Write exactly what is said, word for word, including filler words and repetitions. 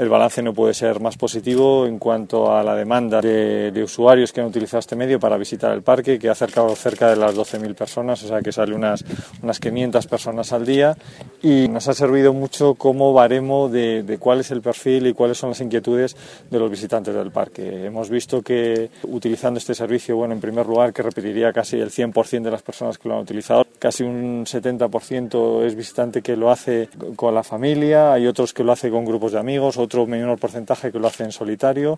el balance no puede ser más positivo en cuanto a la demanda de, de usuarios que han utilizado este medio para visitar el parque, que ha acercado cerca de las doce mil personas, o sea que sale unas, unas quinientas personas al día, y nos ha servido mucho como baremo de, de cuál es el perfil y cuáles son las inquietudes de los visitantes del parque. Hemos visto que utilizando este servicio, bueno, en primer lugar, que repetiría casi el cien por ciento de las personas que lo han utilizado, casi un setenta por ciento es visitante que lo hace con la familia, hay otros que lo hace con grupos de amigos, otro menor porcentaje que lo hace en solitario,